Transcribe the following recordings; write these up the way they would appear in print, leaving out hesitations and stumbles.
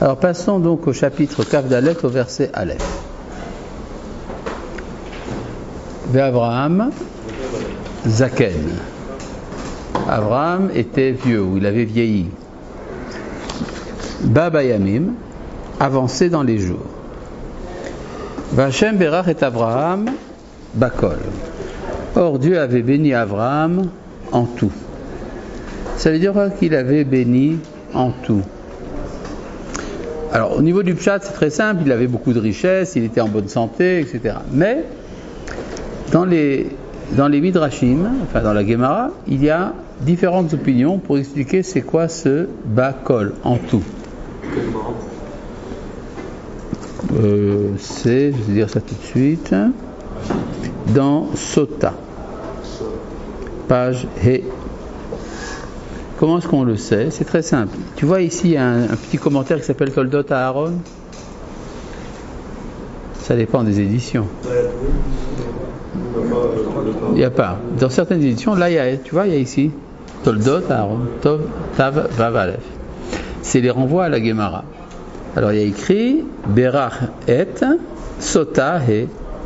Alors passons donc au chapitre Kaf Dalet, au verset Aleph. Ve'Avraham Zaken. Abraham était vieux, ou il avait vieilli. Baba Yamim, avancé dans les jours. Vachem Berach et Abraham Bakol. Or Dieu avait béni Abraham en tout. Ça veut dire qu'il avait béni en tout. Alors au niveau du pshat, c'est très simple, il avait beaucoup de richesses, il était en bonne santé, etc. Mais dans les Midrashim, enfin dans la Gemara, il y a différentes opinions pour expliquer c'est quoi ce Bakol en tout. Je vais dire ça tout de suite, dans Sota, page He. Comment est-ce qu'on le sait? C'est très simple. Tu vois ici, il y a un petit commentaire qui s'appelle Toldot à Aaron. Ça dépend des éditions. Il n'y a pas. Dans certaines éditions, là, tu vois, il y a ici Toldot à Aaron, Tov, Tav, Vav, Aleph. C'est les renvois à la Gemara. Alors, il y a écrit Berach et Sota He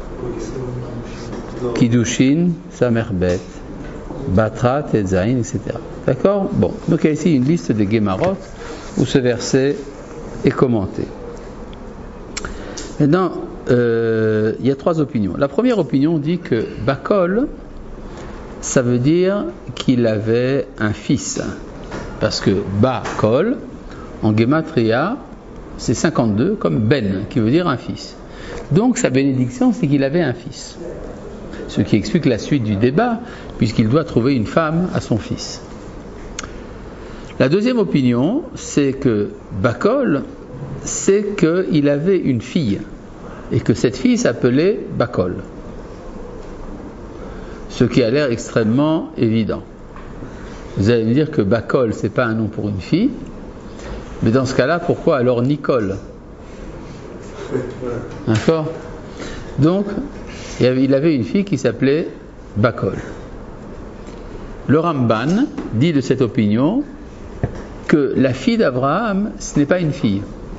Kiddushin Samerbet Batra Tetzain, etc. D'accord? Bon, donc il y a ici une liste des Gemarot où ce verset est commenté. Maintenant, il y a trois opinions. La première opinion dit que Bakol, ça veut dire qu'il avait un fils. Parce que Bakol, en Gematria, c'est 52, comme Ben, qui veut dire un fils. Donc sa bénédiction, c'est qu'il avait un fils. Ce qui explique la suite du débat, puisqu'il doit trouver une femme à son fils. La deuxième opinion, c'est que Bakol, c'est qu'il avait une fille, et que cette fille s'appelait Bakol. Ce qui a l'air extrêmement évident. Vous allez me dire que Bakol, c'est pas un nom pour une fille, mais dans ce cas-là, pourquoi alors Nicole? D'accord? Donc, il avait une fille qui s'appelait Bakol. Le Ramban dit de cette opinion que la fille d'Abraham, ce n'est pas une fille.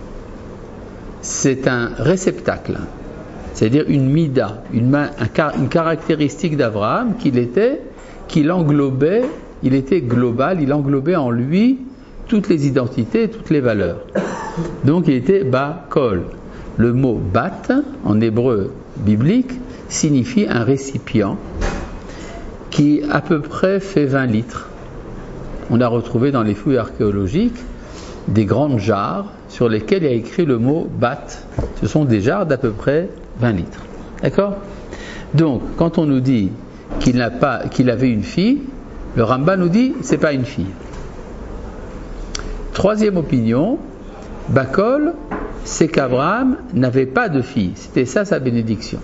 C'est un réceptacle. C'est-à-dire une mida, une caractéristique d'Abraham qu'il englobait, il était global, il englobait en lui toutes les identités, toutes les valeurs. Donc il était Bakol. Le mot bat, en hébreu biblique, signifie un récipient qui à peu près fait 20 litres. On a retrouvé dans les fouilles archéologiques des grandes jarres sur lesquelles il y a écrit le mot bat. Ce sont des jarres d'à peu près 20 litres. D'accord? Donc, quand on nous dit qu'il avait une fille, le Rambam nous dit c'est pas une fille. Troisième opinion, Bakol, c'est qu'Abraham n'avait pas de fille. C'était ça sa bénédiction.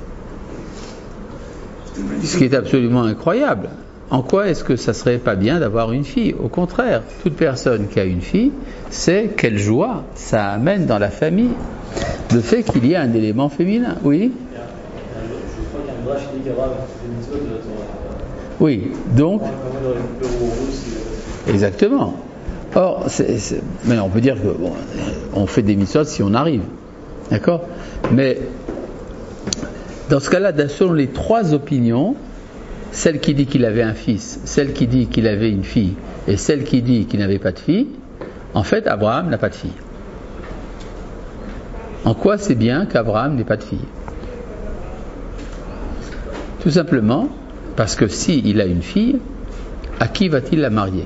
Ce qui est absolument incroyable. En quoi est-ce que ça serait pas bien d'avoir une fille? Au contraire, toute personne qui a une fille, c'est quelle joie ça amène dans la famille. Le fait qu'il y ait un élément féminin. Oui? Oui, donc... Exactement. Or, mais on peut dire que on fait des mitzvot si on arrive. D'accord? Mais dans ce cas-là, selon les trois opinions, celle qui dit qu'il avait un fils, celle qui dit qu'il avait une fille et celle qui dit qu'il n'avait pas de fille, en fait, Abraham n'a pas de fille. En quoi c'est bien qu'Abraham n'ait pas de fille? Tout simplement parce que s'il a une fille, à qui va-t-il la marier?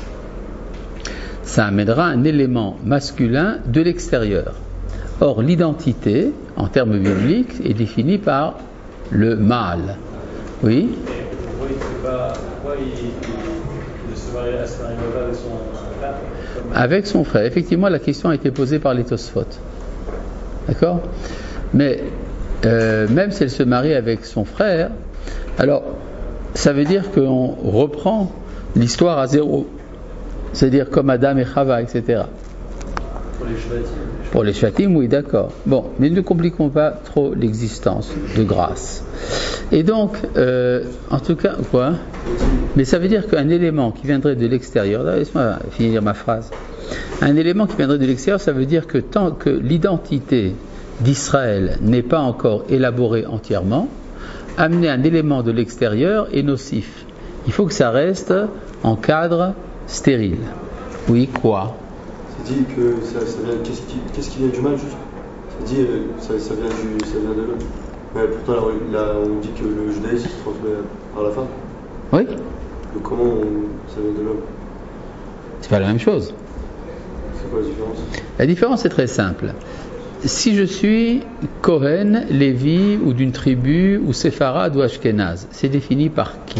Ça amènera un élément masculin de l'extérieur. Or, l'identité, en termes bibliques, est définie par le mâle. Oui? Pourquoi il ne se marie pas avec son frère? Avec son frère. Effectivement, la question a été posée par les Tosfot. D'accord? Mais même si elle se marie avec son frère, alors ça veut dire qu'on reprend l'histoire à zéro. C'est-à-dire comme Adam et Chava, etc. Pour les Shvatim. Pour les Shvatim, oui, d'accord. Bon, mais ne compliquons pas trop l'existence de grâce. Et donc, en tout cas, quoi? Mais ça veut dire qu'un élément qui viendrait de l'extérieur, là, laisse-moi finir ma phrase. Un élément qui viendrait de l'extérieur, ça veut dire que tant que l'identité d'Israël n'est pas encore élaborée entièrement, amener un élément de l'extérieur est nocif. Il faut que ça reste en cadre stérile. Oui, quoi? C'est dit que ça vient. Qu'est-ce qui vient du mal, juste? C'est dit ça vient de l'homme. Mais pourtant, là, on dit que le judaïsme se transmet par la femme. Oui. Donc comment ça vient de l'homme? C'est pas la même chose. C'est quoi la différence? La différence est très simple. Si je suis Kohen, Lévi, ou d'une tribu, ou séfarade, ou ashkénaze, c'est défini par qui?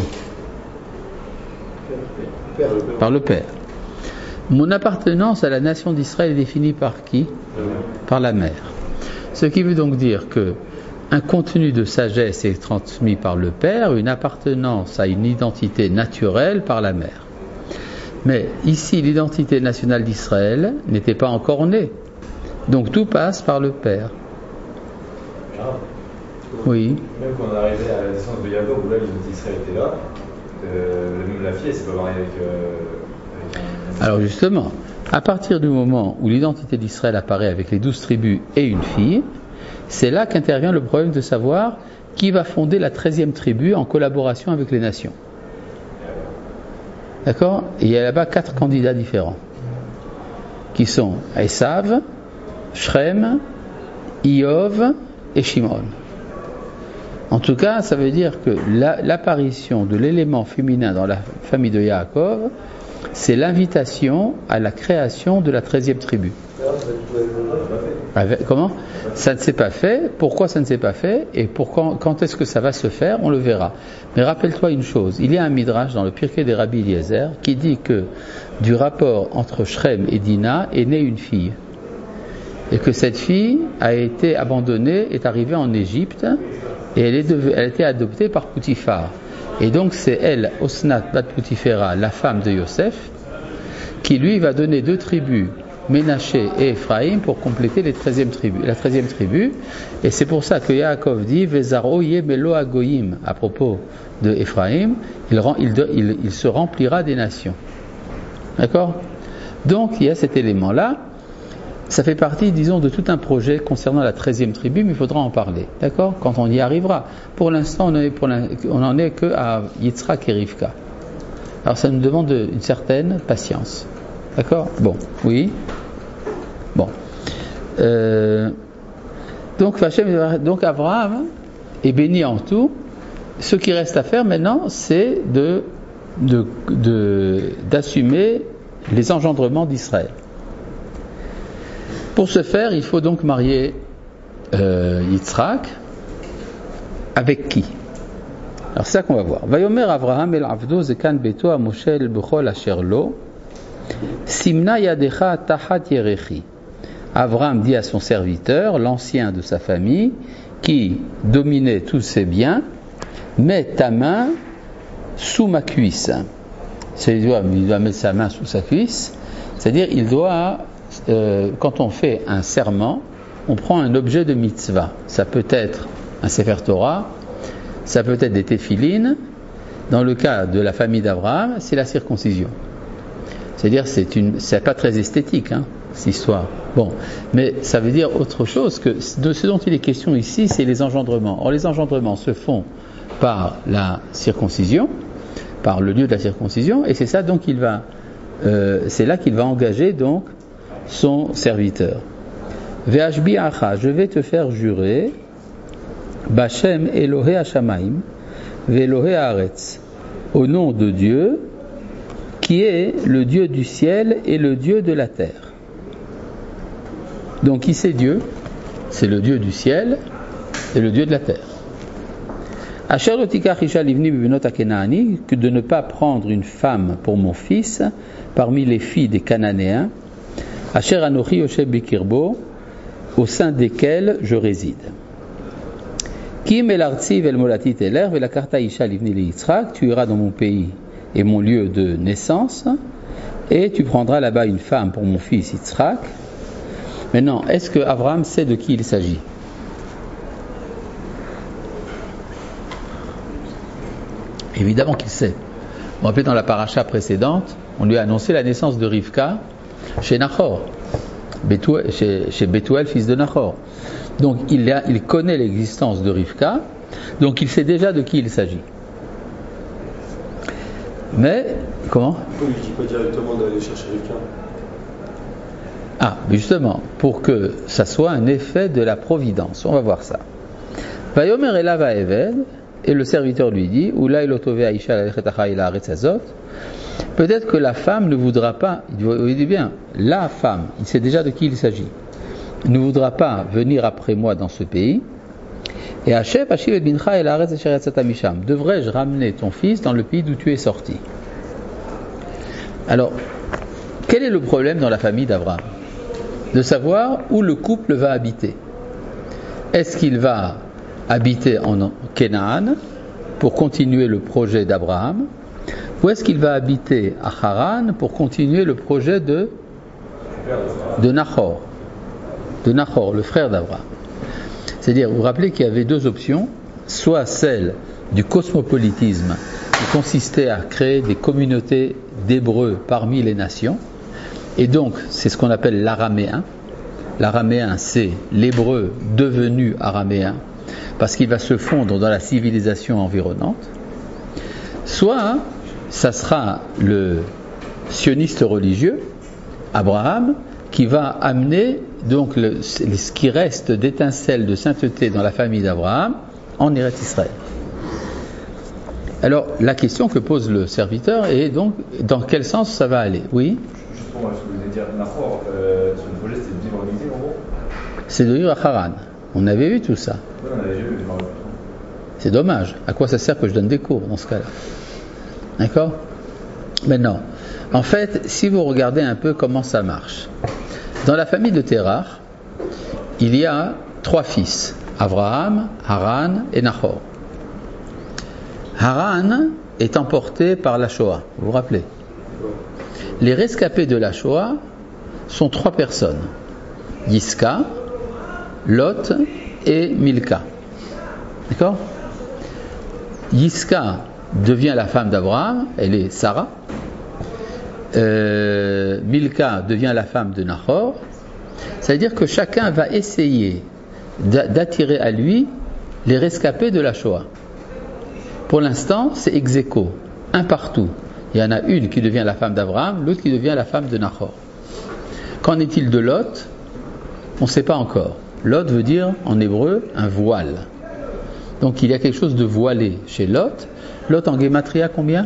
Par le Père. Mon appartenance à la nation d'Israël est définie par qui? Par la mère. Ce qui veut donc dire que un contenu de sagesse est transmis par le Père, une appartenance à une identité naturelle par la mère. Mais ici, l'identité nationale d'Israël n'était pas encore née. Donc tout passe par le Père. Oui. Même quand on est arrivé à la naissance de Yaakov, où là l'identité d'Israël était là, même la fille, elle s'est pas mariée avec un... Alors justement, à partir du moment où l'identité d'Israël apparaît avec les 12 tribus et une fille, c'est là qu'intervient le problème de savoir qui va fonder la 13e tribu en collaboration avec les nations. D'accord? Et il y a là-bas 4 candidats différents, qui sont Esav, Shrem, Iov et Shimon. En tout cas, ça veut dire que l'apparition de l'élément féminin dans la famille de Yaakov, c'est l'invitation à la création de la 13e tribu. Comment? Ça ne s'est pas fait. Pourquoi ça ne s'est pas fait? Et quand est-ce que ça va se faire? On le verra. Mais rappelle-toi une chose, il y a un midrash dans le Pirkei des Rabbi Eliezer qui dit que du rapport entre Shrem et Dina est née une fille. Et que cette fille a été abandonnée, est arrivée en Égypte, et elle a été adoptée par Poutifar. Et donc c'est elle, Osnat bat Poutifera, la femme de Yosef, qui lui va donner 2 tribus, Ménaché et Ephraïm, pour compléter la 13e tribu. Et c'est pour ça que Yaakov dit Vezaro yemelo agoyim, à propos de Ephraïm, il se remplira des nations. D'accord? Donc il y a cet élément-là. Ça fait partie, disons, de tout un projet concernant la 13e tribu, mais il faudra en parler, d'accord? Quand on y arrivera. Pour l'instant, on n'en est que à Yitzhak et Rivka. Alors ça nous demande une certaine patience, d'accord? Bon, oui. Bon. Donc Abraham est béni en tout. Ce qui reste à faire maintenant, c'est d'assumer les engendrements d'Israël. Pour ce faire, il faut donc marier Yitzhak avec qui? Alors c'est ça qu'on va voir. Vayomer Avraham el Avdo zekan beto a Moshe el bechol asher lo simna yadecha tachat yerechi. Avraham dit à son serviteur, l'ancien de sa famille, qui dominait tous ses biens, mets ta main sous ma cuisse. C'est-à-dire, il doit mettre sa main sous sa cuisse, c'est-à-dire il doit quand on fait un serment, on prend un objet de mitzvah. Ça peut être un Sefer Torah, ça peut être des téphilines. Dans le cas de la famille d'Abraham, c'est la circoncision. C'est-à-dire, c'est pas très esthétique, cette histoire. Bon, mais ça veut dire autre chose que de ce dont il est question ici, c'est les engendrements. Or, les engendrements se font par la circoncision, par le lieu de la circoncision, et c'est ça donc c'est là qu'il va engager donc son serviteur. Ve'ashbi'acha, je vais te faire jurer, Bachem Elohé Hashamaim, Ve'Elohé Haaretz, au nom de Dieu, qui est le Dieu du ciel et le Dieu de la terre. Donc qui c'est Dieu? C'est le Dieu du ciel et le Dieu de la terre. Asher lotikach isha livni bibnot hakenaani, que de ne pas prendre une femme pour mon fils parmi les filles des Cananéens, Asher anochi yoshev bikirbo, au sein desquels je réside. Kim el artzi vel molati teler velakarta isha livni le Yitzhak, tu iras dans mon pays et mon lieu de naissance, et tu prendras là-bas une femme pour mon fils Yitzhak. Maintenant, est-ce que Abraham sait de qui il s'agit? Évidemment qu'il sait. Vous vous rappelez, dans la paracha précédente, on lui a annoncé la naissance de Rivka, chez Nachor, chez Bethuel, fils de Nachor. Donc il connaît l'existence de Rivka, donc il sait déjà de qui il s'agit. Mais, comment ? Pourquoi il ne dit pas directement d'aller chercher Rivka ? Ah, justement, pour que ça soit un effet de la providence. On va voir ça. Vayomer elav ha'eved, et le serviteur lui dit, Oulai lo tovei ha'isha lalechet achai la'aretz hazot. Peut-être que la femme ne voudra pas, il dit bien, la femme, il sait déjà de qui il s'agit, ne voudra pas venir après moi dans ce pays. Et Hachep Hashil et Bincha et la'aretz asher yatzata misham. Devrais-je ramener ton fils dans le pays d'où tu es sorti? Alors, quel est le problème dans la famille d'Abraham? De savoir où le couple va habiter. Est-ce qu'il va habiter en Canaan pour continuer le projet d'Abraham, ou est-ce qu'il va habiter à Haran pour continuer le projet de Nachor, le frère d'Abraham? C'est-à-dire, vous vous rappelez qu'il y avait deux options, soit celle du cosmopolitisme qui consistait à créer des communautés d'Hébreux parmi les nations, et donc c'est ce qu'on appelle l'araméen. L'araméen, c'est l'hébreu devenu araméen, parce qu'il va se fondre dans la civilisation environnante. Soit ça sera le sioniste religieux, Abraham, qui va amener donc ce qui reste d'étincelles de sainteté dans la famille d'Abraham en Eretz Israël. Alors la question que pose le serviteur est donc dans quel sens ça va aller? Oui. Juste pour moi, ce que vous venez de dire, Nachor, son projet c'était de vivre en exil en gros. C'est de vivre à Haran. On avait vu tout ça. Oui, on avait vu, je m'en rappelle. C'est dommage. À quoi ça sert que je donne des cours dans ce cas-là? D'accord? Maintenant, en fait, si vous regardez un peu comment ça marche, dans la famille de Terach, il y a 3 fils, Abraham, Haran et Nachor. Haran est emporté par la Shoah, vous vous rappelez? Les rescapés de la Shoah sont 3 personnes, Yiska, Lot et Milka. D'accord? Yiska devient la femme d'Abraham, elle est Sarah. Milka devient la femme de Nachor. Ça veut dire que chacun va essayer d'attirer à lui les rescapés de la Shoah. Pour l'instant, c'est ex aequo, un partout. Il y en a une qui devient la femme d'Abraham, l'autre qui devient la femme de Nachor. Qu'en est-il de Lot? On ne sait pas encore. Lot veut dire en hébreu un voile. Donc il y a quelque chose de voilé chez Lot. Lot en Gematria combien?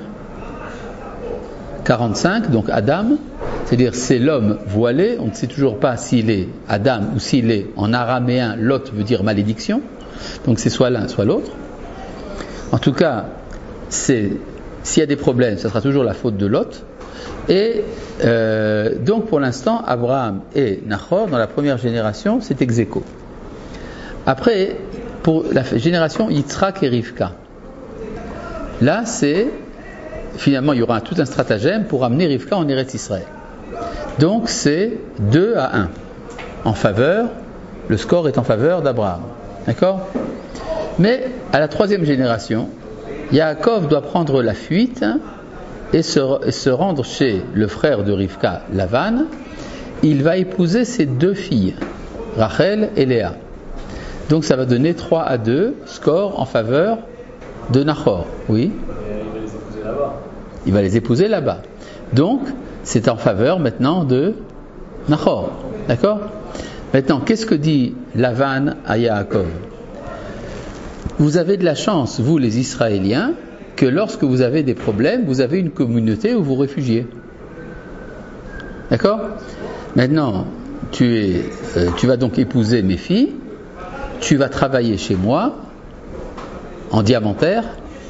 45, donc Adam. C'est-à-dire c'est l'homme voilé. On ne sait toujours pas s'il est Adam ou s'il est en araméen. Lot veut dire malédiction. Donc c'est soit l'un, soit l'autre. En tout cas, s'il y a des problèmes, ça sera toujours la faute de Lot. Et donc pour l'instant, Abraham et Nachor, dans la première génération, c'est ex aequo. Après, pour la génération Yitzhak et Rivka, là finalement il y aura tout un stratagème pour amener Rivka en Eretz Israël. Donc c'est 2-1 en faveur, le score est en faveur d'Abraham. D'accord? Mais à la 3e génération, Yaakov doit prendre la fuite et se rendre chez le frère de Rivka, Lavan. Il va épouser ses 2 filles, Rachel et Léa. Donc ça va donner 3-2, score en faveur de Nachor. Oui. Il va les épouser là-bas. Il va les épouser là-bas. Donc c'est en faveur maintenant de Nachor. D'accord? Maintenant, qu'est-ce que dit Lavan à Yaakov? Vous avez de la chance, vous les Israéliens, que lorsque vous avez des problèmes, vous avez une communauté où vous réfugiez. D'accord? Maintenant, tu vas donc épouser mes filles, tu vas travailler chez moi, en diamantaire,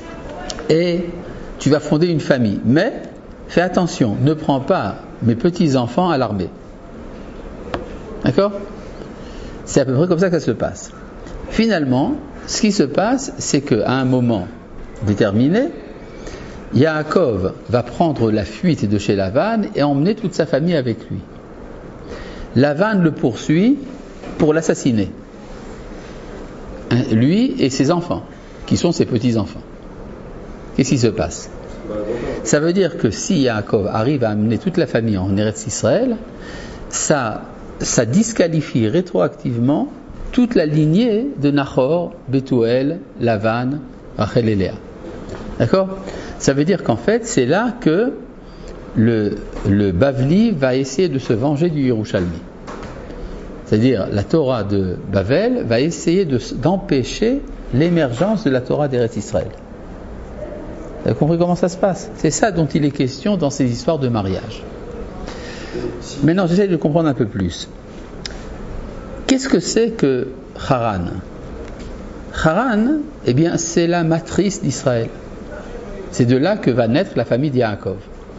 et tu vas fonder une famille. Mais, fais attention, ne prends pas mes petits-enfants à l'armée. D'accord? C'est à peu près comme ça que ça se passe. Finalement, ce qui se passe, c'est qu'à un moment déterminé, Yaakov va prendre la fuite de chez Lavan et emmener toute sa famille avec lui. Lavan le poursuit pour l'assassiner. Lui et ses enfants, qui sont ses petits-enfants. Qu'est-ce qui se passe? Ça veut dire que si Yaakov arrive à amener toute la famille en Eretz Israël, ça disqualifie rétroactivement toute la lignée de Nahor, Bethuel, Lavan, Rachel et Léa. D'accord ? Ça veut dire qu'en fait, c'est là que le Bavli va essayer de se venger du Yerushalmi. C'est-à-dire, la Torah de Bavel va essayer d'empêcher l'émergence de la Torah d'Eretz Israël. Vous avez compris comment ça se passe ? C'est ça dont il est question dans ces histoires de mariage. Maintenant, j'essaie de comprendre un peu plus. Qu'est-ce que c'est que Haran ? Haran, eh bien, c'est la matrice d'Israël. C'est de là que va naître la famille d'Yaakov.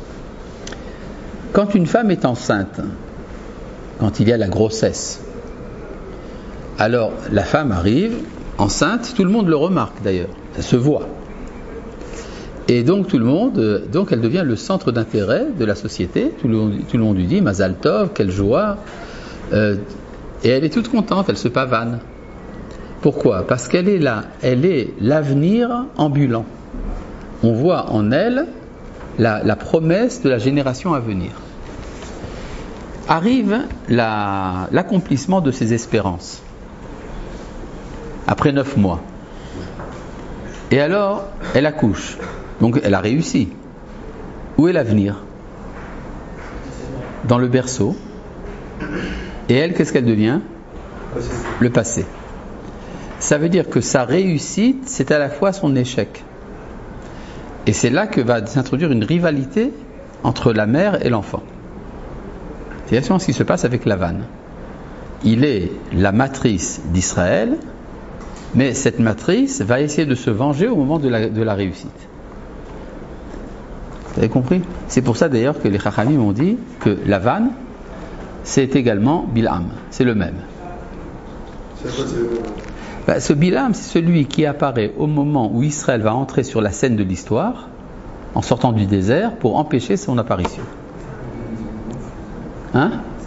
Quand une femme est enceinte, quand il y a la grossesse, alors la femme arrive enceinte, tout le monde le remarque d'ailleurs, ça se voit. Et donc tout le monde, donc elle devient le centre d'intérêt de la société. Tout le monde lui dit Mazal Tov, quelle joie. Et elle est toute contente, elle se pavane. Pourquoi ? Parce qu'elle est là, elle est l'avenir ambulant. On voit en elle la promesse de la génération à venir. Arrive l'accomplissement de ses espérances. Après 9 mois. Et alors, elle accouche. Donc elle a réussi. Où est l'avenir ? Dans le berceau. Et elle, qu'est-ce qu'elle devient ? Le passé. Ça veut dire que sa réussite, c'est à la fois son échec. Et c'est là que va s'introduire une rivalité entre la mère et l'enfant. C'est exactement ce qui se passe avec Lavan. Il est la matrice d'Israël, mais cette matrice va essayer de se venger au moment de la réussite. Vous avez compris ? C'est pour ça d'ailleurs que les Chachamim ont dit que Lavan, c'est également Bilham. C'est le même. C'est quoi, c'est le même ? Ce Bilham, c'est celui qui apparaît au moment où Israël va entrer sur la scène de l'histoire, en sortant du désert, pour empêcher son apparition. Hein ?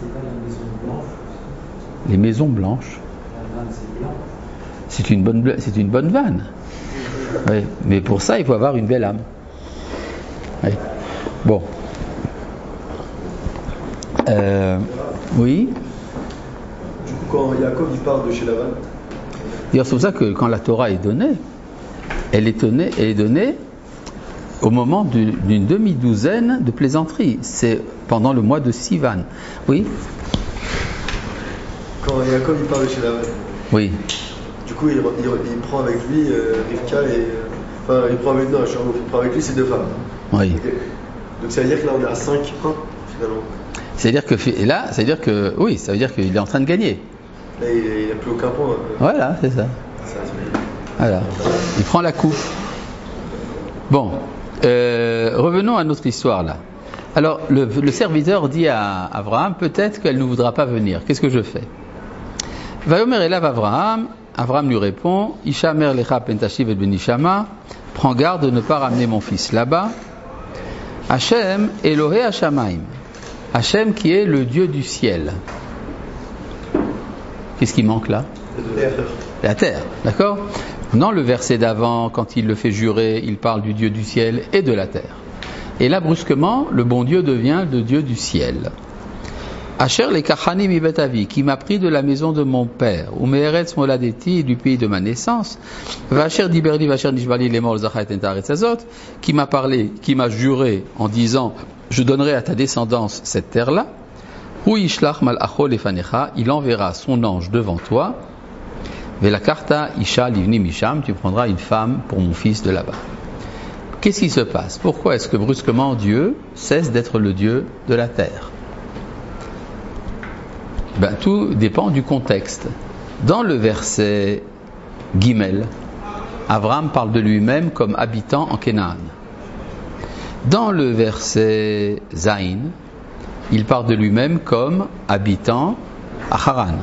Les maisons blanches. C'est une bonne vanne. Oui, mais pour ça, il faut avoir une belle âme. Oui. Bon. Oui. Du coup, quand Yaakov il part de chez Lavan, D'ailleurs, c'est pour ça que quand la Torah est donnée, elle est donnée au moment d'une demi-douzaine de plaisanteries. C'est pendant le mois de Sivan. Oui. Quand Yaakov il part de chez Lavan, Oui. du coup il prend avec lui Rivka et. Enfin, il prend avec lui ses 2 femmes. Oui. Okay. Donc ça veut dire que là on est à 5-1 finalement. C'est-à-dire que oui, ça veut dire qu'il est en train de gagner. Là il n'a plus aucun point. Voilà, c'est ça. Voilà. Il prend la coupe. Bon, revenons à notre histoire là. Alors, le serviteur dit à Abraham, peut-être qu'elle ne voudra pas venir. Qu'est-ce que je fais ? Vayomer elav Abraham. Abraham lui répond, Ishamer lecha pentashiv et benishama. Prends garde de ne pas ramener mon fils là-bas. Hachem Elohé Hashamaim. Hachem qui est le Dieu du ciel. Qu'est-ce qui manque là ? La terre, d'accord ? Dans le verset d'avant, quand il le fait jurer, il parle du Dieu du ciel et de la terre. Et là, brusquement, le bon Dieu devient le Dieu du ciel. Asher le kachani mi betavi, qui m'a pris de la maison de mon père, ou me'eretz moladeti, du pays de ma naissance, vacher diberli, vacher nishbali lemor zachat entaretz azot, qui m'a parlé, qui m'a juré en disant, je donnerai à ta descendance cette terre-là, ou ishlach malacho lefanecha, il enverra son ange devant toi, velakarta isha livni misham, tu prendras une femme pour mon fils de là-bas. Qu'est-ce qui se passe ? Pourquoi est-ce que brusquement Dieu cesse d'être le Dieu de la terre ? Tout dépend du contexte. Dans le verset Gimel, Abraham parle de lui-même comme habitant en Canaan. Dans le verset Zain, il parle de lui-même comme habitant à Haran.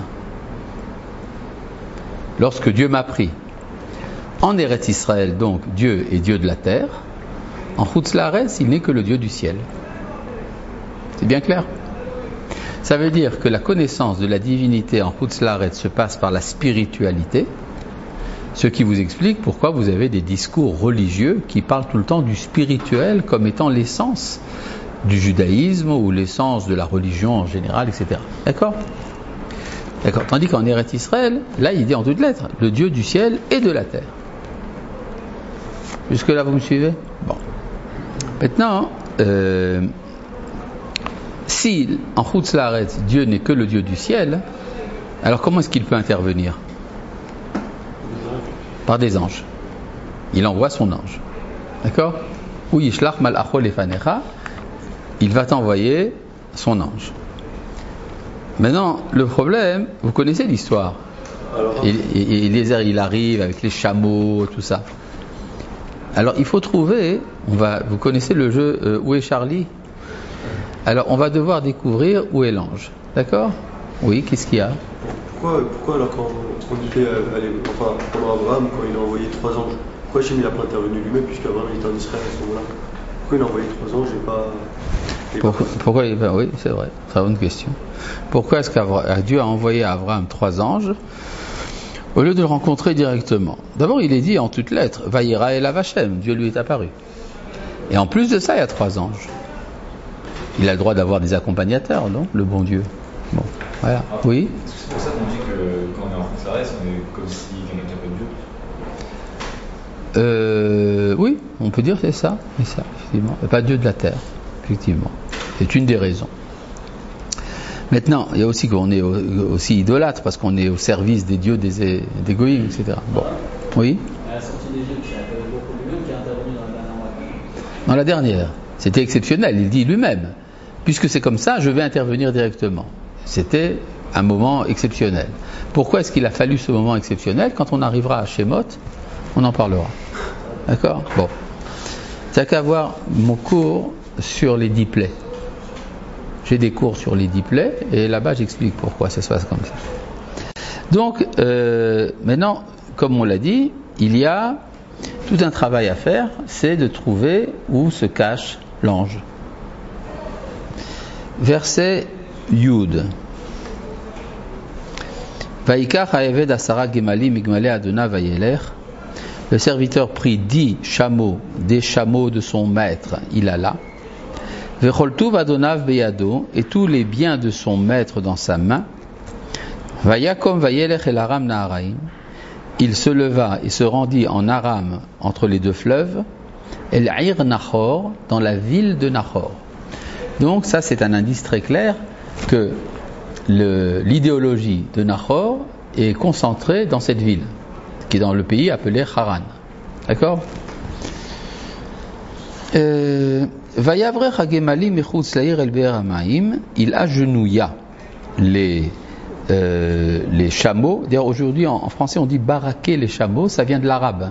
Lorsque Dieu m'a pris. En Eretz Israël, donc, Dieu est Dieu de la terre. En Chutz La'aretz, il n'est que le Dieu du ciel. C'est bien clair ? Ça veut dire que la connaissance de la divinité en Chutz La'aretz se passe par la spiritualité, Ce qui vous explique pourquoi vous avez des discours religieux qui parlent tout le temps du spirituel comme étant l'essence du judaïsme ou l'essence de la religion en général, etc. D'accord ? D'accord. Tandis qu'en Eretz Israël, là, il dit en toutes lettres, le Dieu du ciel et de la terre. Jusque-là, vous me suivez ? Bon. Maintenant, si en Chutz La'aretz, Dieu n'est que le Dieu du ciel, alors comment est-ce qu'il peut intervenir ? Par des anges. Il envoie son ange. D'accord ? Ou Yishlach Mal'acho Lefanecha, il va t'envoyer son ange. Maintenant, le problème, vous connaissez l'histoire. Eliezer, il arrive avec les chameaux, tout ça. Alors, il faut trouver, vous connaissez le jeu Où est Charlie ? Alors, on va devoir découvrir où est l'ange. D'accord ? Oui, qu'est-ce qu'il y a ? Pourquoi alors quand on dit pendant Abraham, quand il a envoyé 3 anges, pourquoi Hachem n'a pas intervenu lui-même puisqu'Abraham était en Israël à ce moment-là ? Pourquoi il a envoyé 3 anges et pas... Pourquoi oui, c'est vrai, c'est une bonne question. Pourquoi est-ce que Dieu a envoyé à Abraham 3 anges au lieu de le rencontrer directement ? D'abord, il est dit en toutes lettres, Vayera Elav Hashem, Dieu lui est apparu. Et en plus de ça, il y a 3 anges. Il a le droit d'avoir des accompagnateurs, non ? Le bon Dieu. Bon, voilà. Oui ? C'est pour ça qu'on dit que quand on est en Chutz La'aretz, on est comme si quelqu'un qui appelle Dieu. Oui, on peut dire que c'est ça, effectivement. Pas Dieu de la terre, effectivement. C'est une des raisons. Maintenant, il y a aussi qu'on est aussi idolâtre parce qu'on est au service des dieux des goïms, etc. Bon, oui. À la sortie d'Égypte, il y a beaucoup lui-même qui a intervenu dans la dernière moitié. Dans la dernière, c'était exceptionnel. Il dit lui-même, puisque c'est comme ça, je vais intervenir directement. C'était un moment exceptionnel. Pourquoi est-ce qu'il a fallu ce moment exceptionnel ? Quand on arrivera à Shemot, on en parlera. D'accord ? Bon. T'as qu'à voir mon cours sur les 10 plaies. J'ai des cours sur les 10 plaies et là-bas j'explique pourquoi ça se passe comme ça. Donc, maintenant, comme on l'a dit, il y a tout un travail à faire, c'est de trouver où se cache l'ange. Verset Yud. Vaikach haeved asara gemali migmale adona vayelech. Le serviteur prit 10 chameaux, des chameaux de son maître, il alla. Vecholtuv adonav beyado, et tous les biens de son maître dans sa main. Vayakom vayelech el Aram Naharaim. Il se leva et se rendit en Aram, entre les 2 fleuves, El Ir Nachor, dans la ville de Nachor. Donc ça c'est un indice très clair que l'idéologie de Nachor est concentrée dans cette ville, qui est dans le pays appelé Haran. D'accord ? Vayavrech hagemali mechutz la'ir el be'er ha'mayim, il agenouilla les chameaux. D'ailleurs aujourd'hui en français on dit baraquer les chameaux, ça vient de l'arabe.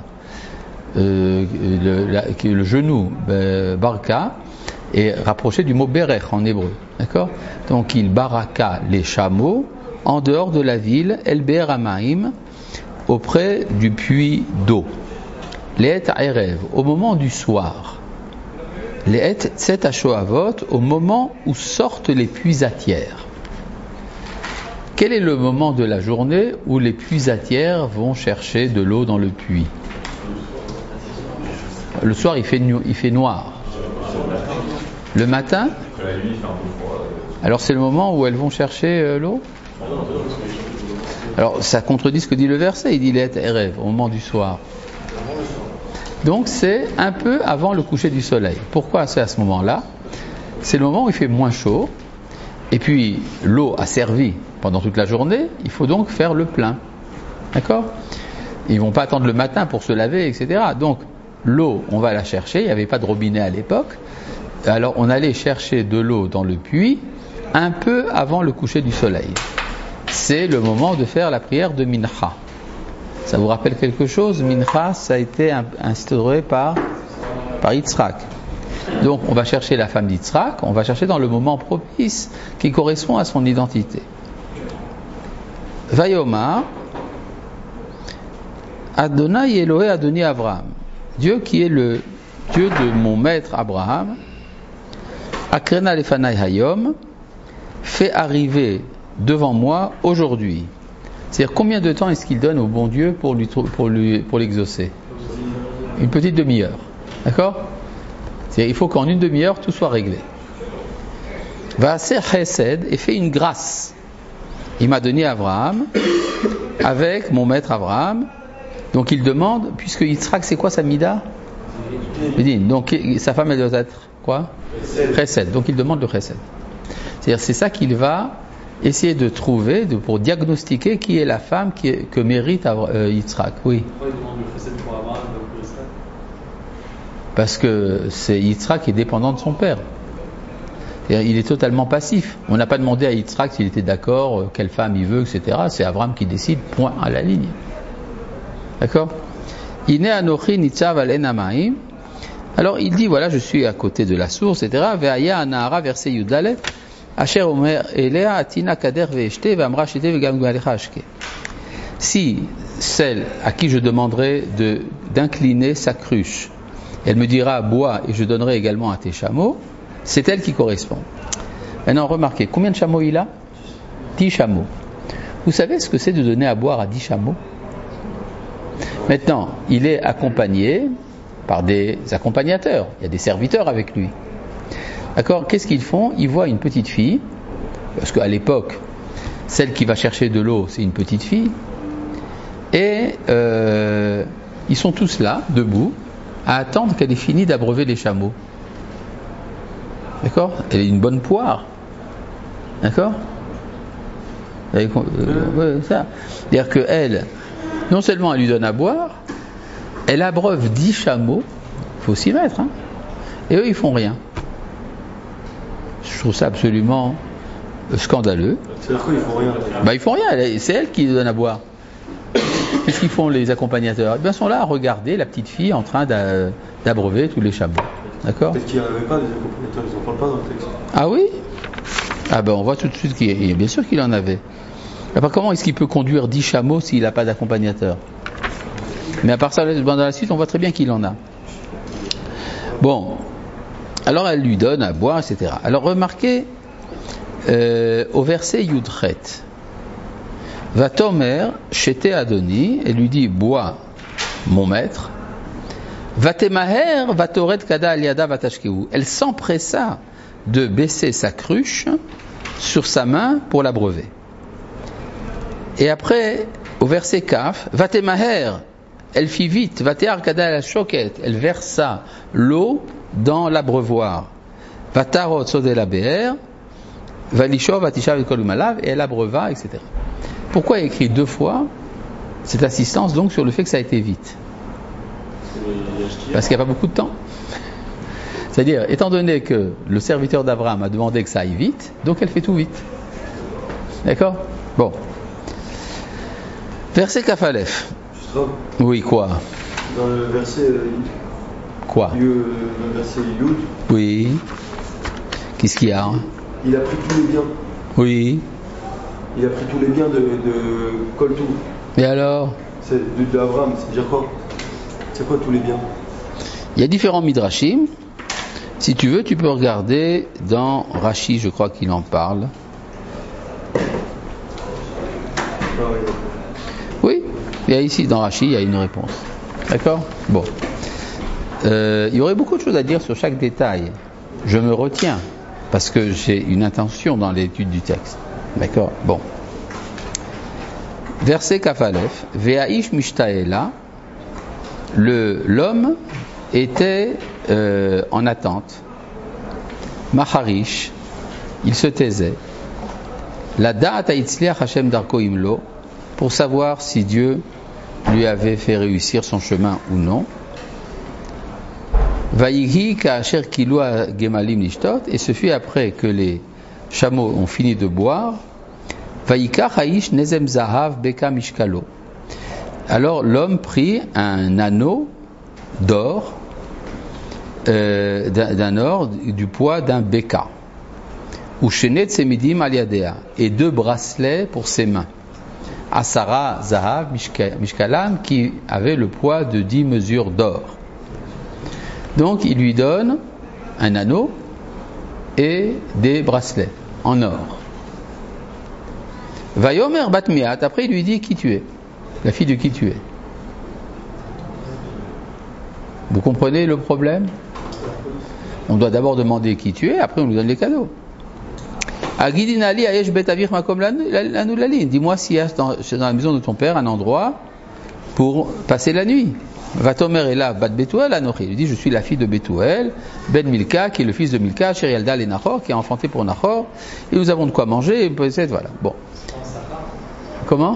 Le genou barka est rapproché du mot berech en hébreu. D'accord ? Donc il baraka les chameaux en dehors de la ville el be'er ha'mayim, auprès du puits d'eau. Le'et ha'erev, au moment du soir. Le'et tzet ha'shoavot, au moment où sortent les puisatières. Quel est le moment de la journée où les puisatières vont chercher de l'eau dans le puits ? Le soir, il fait noir. Le matin ? Après la nuit, il fait un peu froid. Alors c'est le moment où elles vont chercher l'eau ? Alors ça contredit ce que dit le verset, il dit Le'et ha'erev, au moment du soir. Donc c'est un peu avant le coucher du soleil. Pourquoi c'est à ce moment-là ? C'est le moment où il fait moins chaud, et puis l'eau a servi pendant toute la journée, il faut donc faire le plein. D'accord ? Ils ne vont pas attendre le matin pour se laver, etc. Donc l'eau, on va la chercher, il n'y avait pas de robinet à l'époque, alors on allait chercher de l'eau dans le puits un peu avant le coucher du soleil. C'est le moment de faire la prière de Mincha. Ça vous rappelle quelque chose ? Mincha, ça a été instauré par Yitzhak. Donc on va chercher la femme d'Yitzhak, on va chercher dans le moment propice qui correspond à son identité. Vayomar, Adonai Elohé Adoni Abraham. Dieu qui est le Dieu de mon maître Abraham, Akrena Lefanai Hayom, fait arriver devant moi aujourd'hui C'est-à-dire combien de temps est-ce qu'il donne au bon Dieu pour l'exaucer? Une petite demi-heure. D'accord? C'est-à-dire il faut qu'en une demi-heure tout soit réglé. Va faire chesed et fait une grâce. Il m'a donné Abraham avec mon maître Abraham. Donc il demande, puisque Yitzhak c'est quoi sa mida? Donc sa femme elle doit être quoi? Chesed. Donc il demande le chesed. C'est-à-dire c'est ça qu'il va essayer de trouver pour diagnostiquer qui est la femme que mérite Yitzhak. Oui. Pourquoi il demande le chesed pour Abraham et pour Yitzhak? Parce que c'est Yitzhak qui est dépendant de son père. Il est totalement passif. On n'a pas demandé à Yitzhak s'il était d'accord, quelle femme il veut, etc. C'est Abraham qui décide, point à la ligne. D'accord? Ine anochi nitzav al en hamaim. Alors il dit, voilà, je suis à côté de la source, etc. Ve'aya anahara, verset Yudalet. Asher omer elea atina kader ve'eshte ve'amra shete ve'gam galecha ashke. Si celle à qui je demanderai d'incliner sa cruche, elle me dira bois et je donnerai également à tes chameaux, c'est elle qui correspond. Maintenant remarquez, combien de chameaux il a? 10 chameaux. Vous savez ce que c'est de donner à boire à 10 chameaux? Maintenant, il est accompagné par des accompagnateurs, il y a des serviteurs avec lui. D'accord? Qu'est-ce qu'ils font? Ils voient une petite fille, parce qu'à l'époque, celle qui va chercher de l'eau, c'est une petite fille, et ils sont tous là, debout, à attendre qu'elle ait fini d'abreuver les chameaux. D'accord? Elle est une bonne poire. D'accord? Ça. C'est-à-dire qu'elle, non seulement elle lui donne à boire, elle abreuve 10 chameaux, il faut s'y mettre, hein, et eux ils font rien. Je trouve ça absolument scandaleux. C'est-à-dire quoi, ils font rien? Ils font rien, c'est elle qui lui donne à boire. Qu'est-ce qu'ils font les accompagnateurs? Ils sont là à regarder la petite fille en train d'abreuver tous les chameaux. D'accord? Peut-être qu'il n'y en avait pas des accompagnateurs, ils n'en parlent pas dans le texte. Ah oui? On voit tout de suite bien sûr qu'il en avait. Comment est-ce qu'il peut conduire 10 chameaux s'il n'a pas d'accompagnateur? Mais à part ça, dans la suite, on voit très bien qu'il en a. Bon, alors elle lui donne à boire, etc. Alors remarquez, au verset Yudchet, va Tomer, Shete Adoni, et lui dit, bois, mon maître, va Temaher, va Toret Kada Aliada, va Tashkeu. Elle s'empressa de baisser sa cruche sur sa main pour l'abreuver. Et après, au verset Kaf, va Temaher, elle fit vite, va Tear Kada la choquette, elle versa l'eau dans l'abreuvoir. Va Tarot Sodé la Be'er, va Lisho, va Tisha, va Kolumalav, et elle abreuva, etc. Pourquoi il écrit 2 fois cette assistance donc sur le fait que ça a été vite? Parce qu'il n'y a pas beaucoup de temps. C'est-à-dire, étant donné que le serviteur d'Abraham a demandé que ça aille vite, donc elle fait tout vite. D'accord? Bon. Verset Kafalef. Oui, quoi? Dans le verset quoi? Le verset Yud. Oui. Qu'est-ce qu'il y a? Il a pris tous les biens. Oui. Il a pris tous les biens de Koltou. Et alors? C'est d'Abraham, c'est dire quoi? C'est quoi tous les biens? Il y a différents midrashim. Si tu veux, tu peux regarder dans Rashi, je crois qu'il en parle. Oui, il y a ici dans Rashi, il y a une réponse. D'accord? Bon. Il y aurait beaucoup de choses à dire sur chaque détail. Je me retiens, parce que j'ai une intention dans l'étude du texte. D'accord? Bon. Verset Kafalef. Ve'aish mishtaela. L'homme était en attente. Maharish. Il se taisait. La da'at haitzliach Hashem darko imlo. Pour savoir si Dieu lui avait fait réussir son chemin ou non. Vayihi ka'asher kilua gemalim nishtot. Et ce fut après que les chameaux ont fini de boire. Vayikach haish nezem zahav beka mishkalo. Alors l'homme prit un anneau d'or, d'un or du poids d'un beka, ou shenet semidim aliadea, et 2 bracelets pour ses mains. Asara zahav mishkalam, qui avait le poids de 10 mesures d'or. Donc il lui donne un anneau et des bracelets en or. Vayomer bat miat, après il lui dit qui tu es, la fille de qui tu es. Vous comprenez le problème? On doit d'abord demander qui tu es, après on lui donne les cadeaux. Agidinali ayesh betavir makom lanulali. Dis-moi s'il y a dans la maison de ton père un endroit pour passer la nuit. Vatomer est là, bat Bethuel anochi. Il dit je suis la fille de Bethuel, Ben Milka, qui est le fils de Milka, Sherialdal et Nahor, qui a enfanté pour Nahor, et nous avons de quoi manger, et peut-être voilà. Bon. Comment?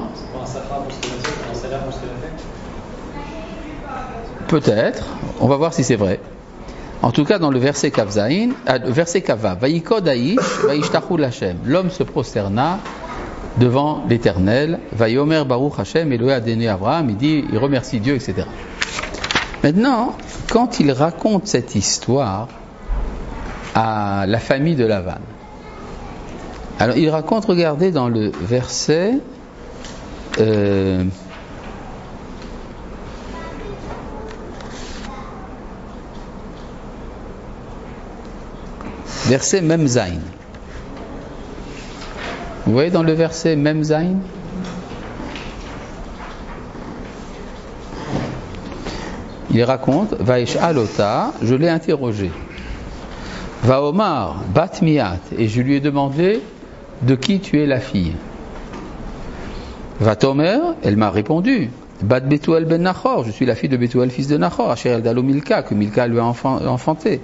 Peut-être. On va voir si c'est vrai. En tout cas, dans le verset Kavzaïn, verset Kavav, Vayikod Aish, Vayishtachu l'Hashem. L'homme se prosterna devant l'Éternel. Vayomer Baruch Hashem, Elohé Adonai Abraham. Il dit, il remercie Dieu, etc. Maintenant, quand il raconte cette histoire à la famille de Lavan, alors il raconte, regardez dans le verset. Verset Memzain. Vous voyez dans le verset Memzain? Il raconte, Vaesh alota, je l'ai interrogé. Vaomar bat miat, et je lui ai demandé de qui tu es la fille. Vatomer, elle m'a répondu, bat Bethuel ben Nahor, je suis la fille de Bethuel, fils de Nahor, Asher eldalo Milka, que Milka lui a enfanté.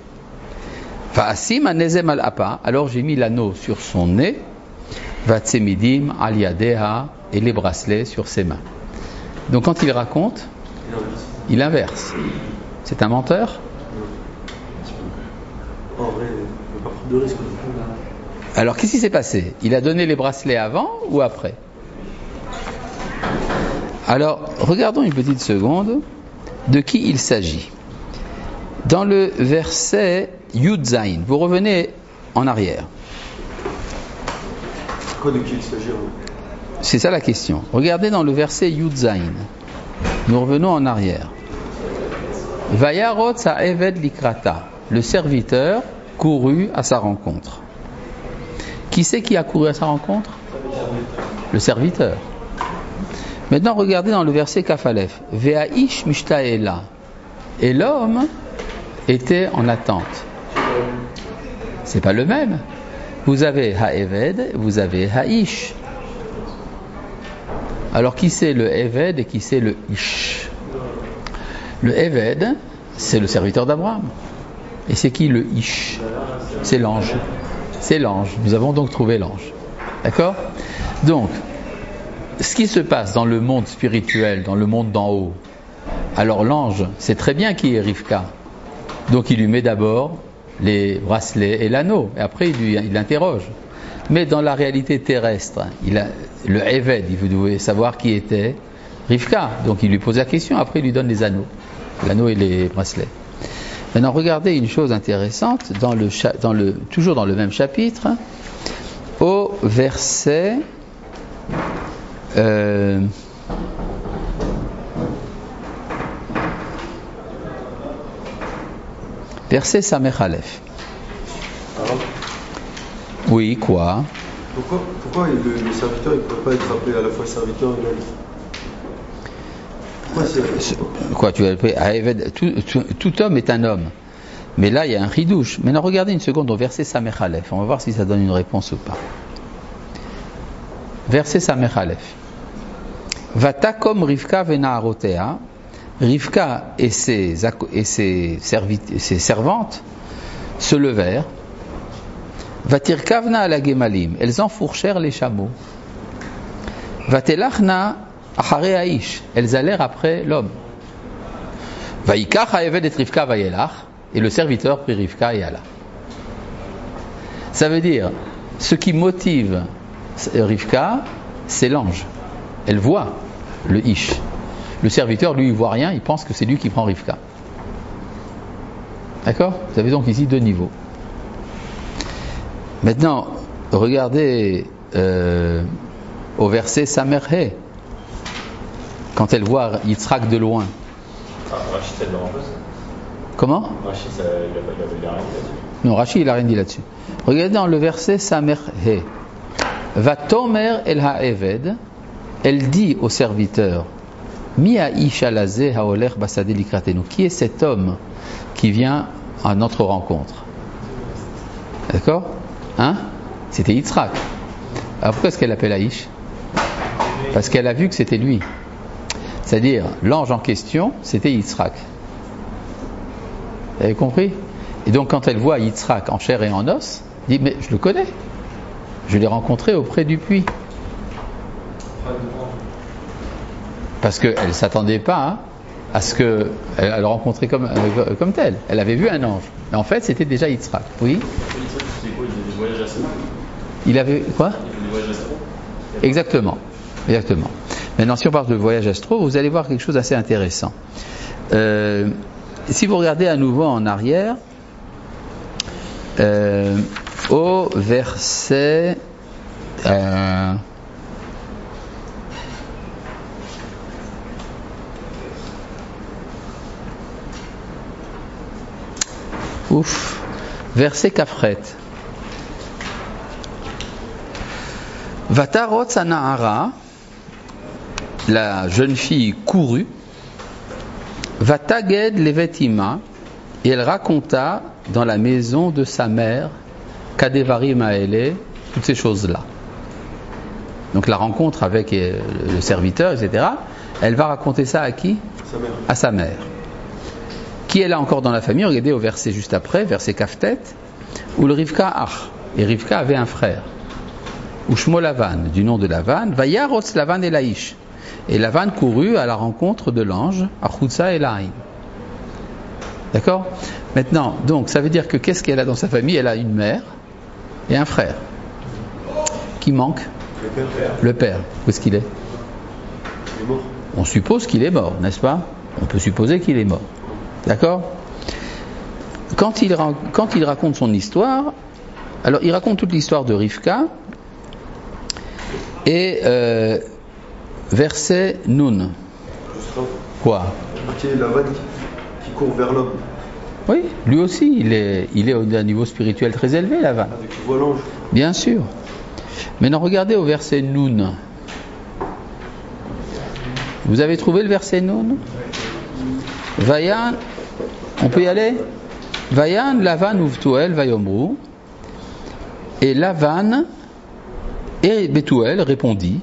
Alors j'ai mis l'anneau sur son nez, Vatsemidim al yadeha, et les bracelets sur ses mains. Donc quand il raconte, il inverse. C'est un menteur? En vrai, il n'y a pas pris de risque. Alors qu'est-ce qui s'est passé? Il a donné les bracelets avant ou après? Alors regardons une petite seconde de qui il s'agit. Dans le verset Yudzain, vous revenez en arrière. Quoi de qui il s'agit? C'est ça la question. Regardez dans le verset Yudzain. Nous revenons en arrière. Vayarot ha'eved likrata. Le serviteur courut à sa rencontre. Qui c'est qui a couru à sa rencontre? Le serviteur. Maintenant regardez dans le verset Kafalef. Ve'aish mishta'ela. Et l'homme était en attente. C'est pas le même. Vous avez ha'eved, vous avez ha'ish. Alors qui c'est le Eved et qui c'est le Ish? Le Eved, c'est le serviteur d'Abraham. Et c'est qui le Ish? C'est l'ange. C'est l'ange. Nous avons donc trouvé l'ange. D'accord? Donc, ce qui se passe dans le monde spirituel, dans le monde d'en haut, alors l'ange sait très bien qui est Rivka. Donc il lui met d'abord les bracelets et l'anneau. Et après il l'interroge. Mais dans la réalité terrestre, le Eved, il devait savoir qui était Rivka. Donc il lui pose la question, après il lui donne les anneaux. L'anneau et les bracelets. Maintenant regardez une chose intéressante, toujours dans le même chapitre, au verset verset Samech Aleph. Oui, quoi? Pourquoi le serviteur ne peut pas être appelé à la fois serviteur et maître? Quoi, tu vas appeler tout homme est un homme. Mais là, il y a un chidouche. Maintenant, regardez une seconde au verset Samech Aleph. On va voir si ça donne une réponse ou pas. Verset Samech Aleph. Vatakom Rivka venaarotea. Rivka et ses servantes se levèrent. Vatirkavna ala gemalim. Elles enfourchèrent les chameaux. Vatelachna achare aish. Elles allèrent après l'homme. Vaikach haeved et Rivka vayelach. Et le serviteur prit Rivka et alla. Ça veut dire, ce qui motive Rivka, c'est l'ange. Elle voit le ish. Le serviteur, lui, il voit rien, il pense que c'est lui qui prend Rivka. D'accord? Vous avez donc ici deux niveaux. Maintenant, regardez au verset Samerhe, quand elle voit Yitzhak de loin. Rachid, elle le remplace. Comment? Rachid, il n'a rien dit là-dessus. Non, Rachid, il n'a rien dit là-dessus. Regardez dans le verset Samerhe. Vatomer el ha'eved, elle dit au serviteur, Mi ha'isha lazeh ha'olech basadeh likratenu, qui est cet homme qui vient à notre rencontre? D'accord? Hein? C'était Yitzhak. Alors pourquoi est-ce qu'elle l'appelle Haïch? Parce qu'elle a vu que c'était lui. C'est-à-dire, l'ange en question, c'était Yitzhak. Vous avez compris? Et donc quand elle voit Yitzhak en chair et en os, elle dit, mais je le connais. Je l'ai rencontré auprès du puits. Parce qu'elle ne s'attendait pas à ce qu'elle le rencontrait comme tel. Elle avait vu un ange. Mais en fait, c'était déjà Yitzhak. Oui? Il avait quoi? Exactement. Exactement. Maintenant, si on parle de voyage astro, vous allez voir quelque chose d'assez intéressant. Si vous regardez à nouveau en arrière, au verset verset Kafret. Vatarot Sanahara, la jeune fille courut, Vataged Levetima, et elle raconta dans la maison de sa mère, Kadevari Maele, toutes ces choses-là. Donc la rencontre avec le serviteur, etc. Elle va raconter ça à qui? À sa mère. Qui est là encore dans la famille? Regardez au verset juste après, verset Kaftet, où le Rivka Ach, et Rivka avait un frère. Ushmo Lavan, du nom de Lavan, Vayaros Lavan et Laïch. Et Lavan courut à la rencontre de l'ange, Achutza et Laïn. D'accord? Maintenant, donc, ça veut dire que qu'est-ce qu'elle a dans sa famille? Elle a une mère et un frère. Qui manque? Le père. Où est-ce qu'il est? Il est mort. On suppose qu'il est mort, n'est-ce pas? On peut supposer qu'il est mort. D'accord? Quand il raconte son histoire, alors il raconte toute l'histoire de Rivka, et verset Nun. Quoi? C'est Lavan qui court vers l'homme. Oui, lui aussi, il est à un niveau spirituel très élevé, Lavan. Avec le voit l'ange. Bien sûr. Maintenant, regardez au verset Nun. Vous avez trouvé le verset Nun? Vayan, on peut y aller? Vayan, Lavan, Uvtuel, Vayomru. Et Lavan et Bethuel répondit,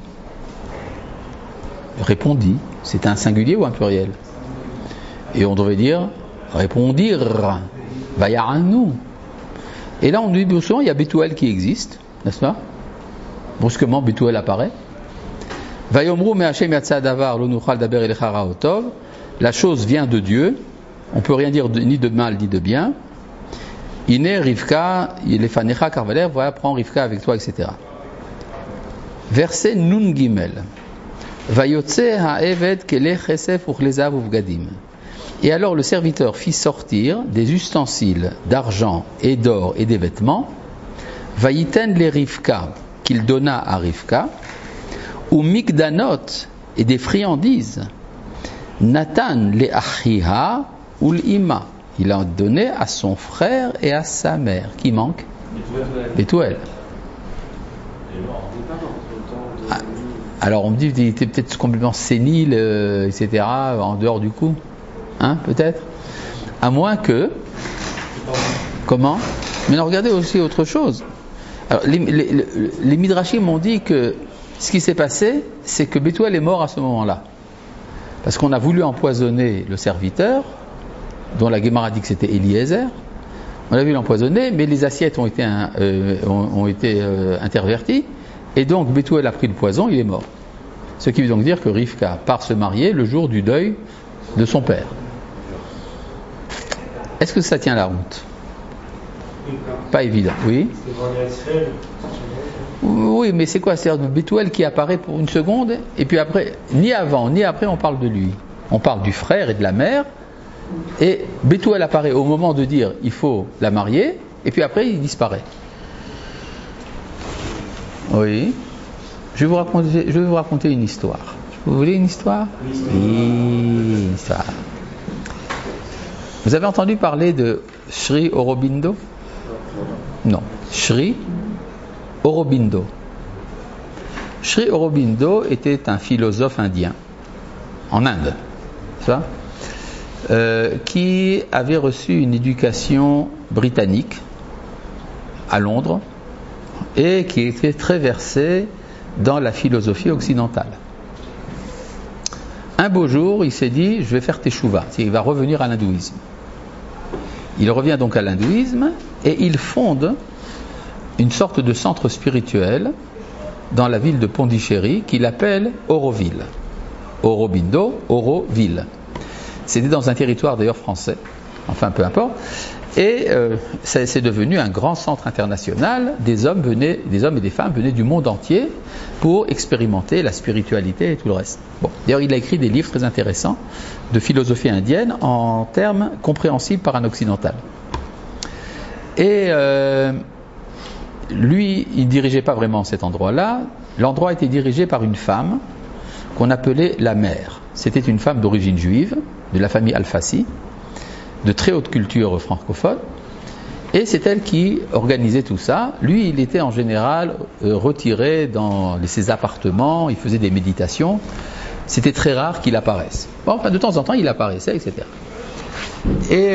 c'est un singulier ou un pluriel? Et on devrait dire répondirent, Vayaranu. Et là on dit souvent il y a Bethuel qui existe, n'est-ce pas? Brusquement Bethuel apparaît. Vayomru me Hashem yatsa davar lo nuchal daber elecha ra'otov. La chose vient de Dieu, on peut rien dire ni de mal ni de bien. Ine Rivka, lefanecha karvaler, voilà, prends Rivka avec toi, etc. Verset Nun Gimel. Vayotse ha'eved kelech chesef uchlezav uvgadim. Et alors le serviteur fit sortir des ustensiles d'argent et d'or et des vêtements. Vayiten les Rivka, qu'il donna à Rivka, ou mikdanot, et des friandises. Nathan les achiha ou l'ima. Il a donné à son frère et à sa mère. Qui manque? Bethuel. Alors on me dit qu'il était peut-être complètement sénile, etc., en dehors du coup. Hein, peut-être? À moins que... Comment? Mais non, regardez aussi autre chose. Alors, les Midrashim m'ont dit que ce qui s'est passé, c'est que Bethuel est mort à ce moment-là. Parce qu'on a voulu empoisonner le serviteur, dont la Gemara dit que c'était Eliezer. On a voulu l'empoisonner, mais les assiettes ont été interverties. Et donc Bethuel a pris le poison, il est mort. Ce qui veut donc dire que Rivka part se marier le jour du deuil de son père. Est-ce que ça tient la route? Pas évident, oui. Oui, mais c'est quoi? C'est-à-dire Bethuel qui apparaît pour une seconde, et puis après, ni avant ni après, on parle de lui. On parle du frère et de la mère, et Bethuel apparaît au moment de dire il faut la marier, et puis après il disparaît. Oui. Je vais vous raconter une histoire. Vous voulez une histoire? Oui, ça. Vous avez entendu parler de Sri Aurobindo? Non. Sri Aurobindo. Sri Aurobindo était un philosophe indien, en Inde, ça, qui avait reçu une éducation britannique à Londres et qui était très versé dans la philosophie occidentale. Un beau jour, il s'est dit, je vais faire teshuva, il va revenir à l'hindouisme. Il revient donc à l'hindouisme et il fonde une sorte de centre spirituel dans la ville de Pondichéry qu'il appelle Auroville. Aurobindo, Auroville. C'était dans un territoire d'ailleurs français, enfin peu importe. Et c'est devenu un grand centre international. Des hommes et des femmes venaient du monde entier pour expérimenter la spiritualité et tout le reste. Bon, d'ailleurs, il a écrit des livres très intéressants de philosophie indienne en termes compréhensibles par un occidental. Et lui, il ne dirigeait pas vraiment cet endroit-là. L'endroit était dirigé par une femme qu'on appelait la mère. C'était une femme d'origine juive, de la famille Al-Fassi, de très haute culture francophone, et c'est elle qui organisait tout ça. Lui, il était en général retiré dans ses appartements, il faisait des méditations. C'était très rare qu'il apparaisse. Bon, enfin, de temps en temps, il apparaissait, etc. Et